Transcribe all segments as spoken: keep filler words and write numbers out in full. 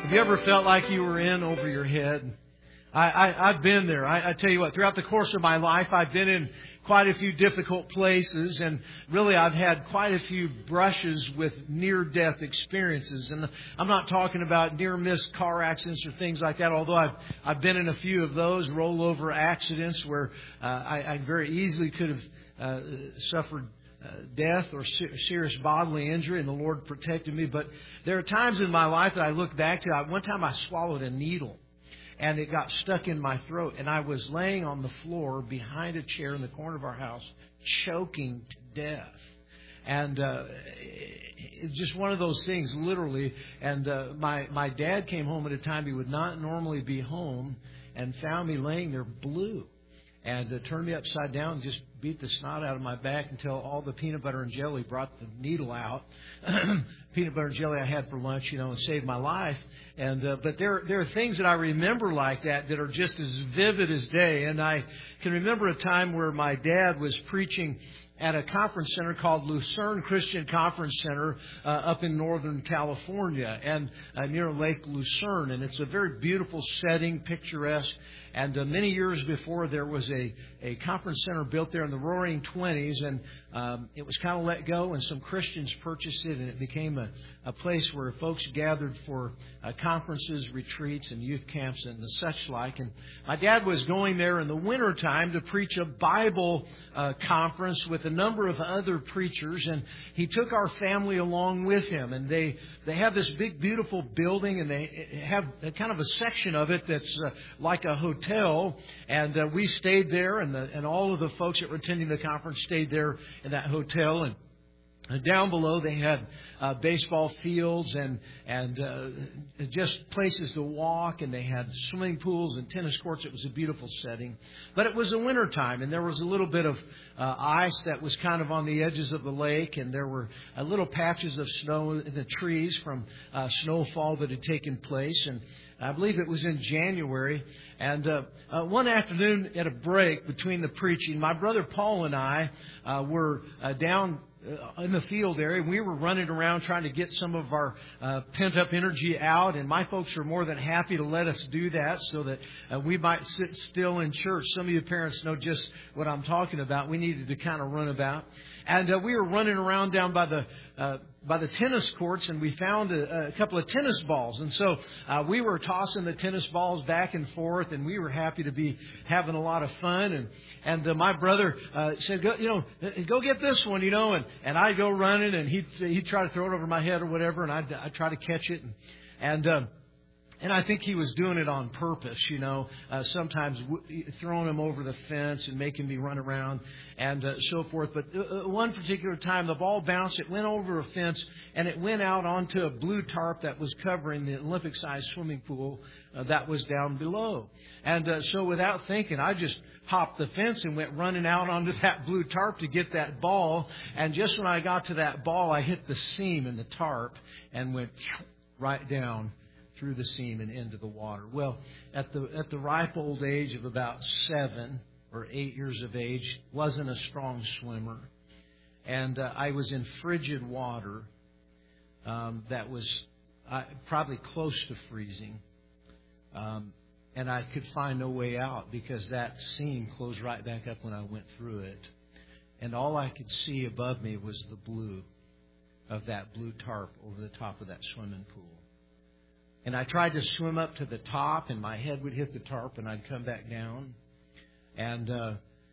Have you ever felt like you were in over your head? I, I, I've been there. I, I tell you what, throughout the course of my life, I've been in quite a few difficult places, and really I've had quite a few brushes with near-death experiences. And I'm not talking about near-miss car accidents or things like that, although I've, I've been in a few of those rollover accidents where uh, I, I very easily could have uh, suffered Uh, death or ser- serious bodily injury, and the Lord protected me. But there are times in my life that I look back to. I, one time I swallowed a needle, and it got stuck in my throat, and I was laying on the floor behind a chair in the corner of our house, choking to death. And uh, it's just one of those things, literally. And uh, my my dad came home at a time he would not normally be home, and found me laying there blue. And uh, turned me upside down and just beat the snot out of my back until all the peanut butter and jelly brought the needle out. Peanut butter and jelly I had for lunch, you know, and saved my life. And uh, but there there are things that I remember like that that are just as vivid as day. And I can remember a time where my dad was preaching at a conference center called Lucerne Christian Conference Center uh, up in Northern California and uh, near Lake Lucerne. And it's a very beautiful setting, picturesque. And uh, many years before, there was a, a conference center built there in the Roaring Twenties, and um, it was kind of let go, and some Christians purchased it, and it became a, a place where folks gathered for uh, conferences, retreats, and youth camps and the such like. And my dad was going there in the wintertime to preach a Bible uh, conference with a number of other preachers, and he took our family along with him. And they, they have this big, beautiful building, and they have a kind of a section of it that's uh, like a hotel. And uh, we stayed there, and, the, and all of the folks that were attending the conference stayed there in that hotel. And And down below, they had uh, baseball fields and and uh, just places to walk, and they had swimming pools and tennis courts. It was a beautiful setting. But it was the winter time, and there was a little bit of uh, ice that was kind of on the edges of the lake, and there were uh, little patches of snow in the trees from uh, snowfall that had taken place. And I believe it was in January. And uh, uh, one afternoon at a break between the preaching, my brother Paul and I uh, were uh, down in the field area. We were running around trying to get some of our uh, pent-up energy out, and my folks were more than happy to let us do that so that uh, we might sit still in church. Some of you parents know just what I'm talking about. We needed to kind of run about. And uh, we were running around down by the uh, by the tennis courts, and we found a, a couple of tennis balls. And so uh, we were tossing the tennis balls back and forth, and we were happy to be having a lot of fun. And and uh, my brother uh, said, go, you know, go get this one, you know. And, and I'd go running, and he'd, he'd try to throw it over my head or whatever, and I'd, I'd try to catch it. And, and uh, And I think he was doing it on purpose, you know, uh, sometimes w- throwing him over the fence and making me run around and uh, so forth. But uh, one particular time, the ball bounced. It went over a fence, and it went out onto a blue tarp that was covering the Olympic-sized swimming pool uh, that was down below. And uh, so without thinking, I just hopped the fence and went running out onto that blue tarp to get that ball. And just when I got to that ball, I hit the seam in the tarp and went right down through the seam and into the water. Well, at the at the ripe old age of about seven or eight years of age, wasn't a strong swimmer, and uh, I was in frigid water um, that was uh, probably close to freezing, um, and I could find no way out because that seam closed right back up when I went through it, and all I could see above me was the blue of that blue tarp over the top of that swimming pool. And I tried to swim up to the top, and my head would hit the tarp, and I'd come back down. And uh,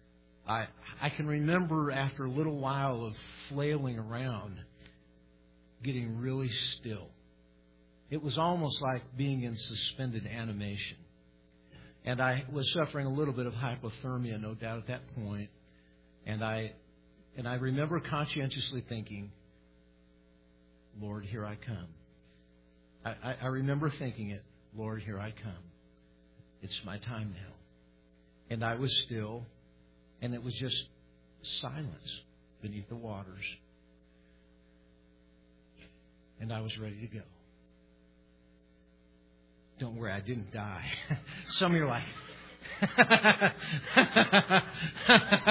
I I can remember after a little while of flailing around, getting really still. It was almost like being in suspended animation. And I was suffering a little bit of hypothermia, no doubt, at that point. And I and I remember conscientiously thinking, Lord, here I come. I, I remember thinking it, Lord, here I come. It's my time now. And I was still, and it was just silence beneath the waters. And I was ready to go. Don't worry, I didn't die. Some of you are like,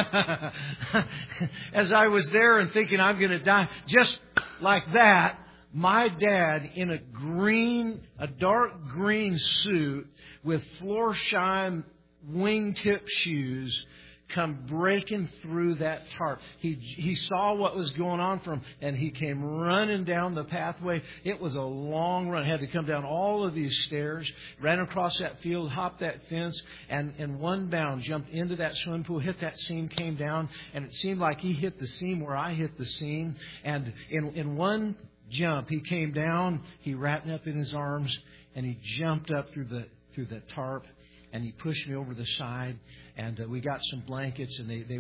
as I was there and thinking I'm going to die, just like that, my dad in a green, a dark green suit with Florsheim wingtip shoes come breaking through that tarp. He he saw what was going on from him, and he came running down the pathway. It was a long run. Had to come down all of these stairs, ran across that field, hopped that fence, and in one bound jumped into that swimming pool, hit that seam, came down, and it seemed like he hit the seam where I hit the seam. And in, in one jump, he came down, he wrapped me up in his arms, and he jumped up through the through the tarp. And he pushed me over the side, and uh, we got some blankets, and they, they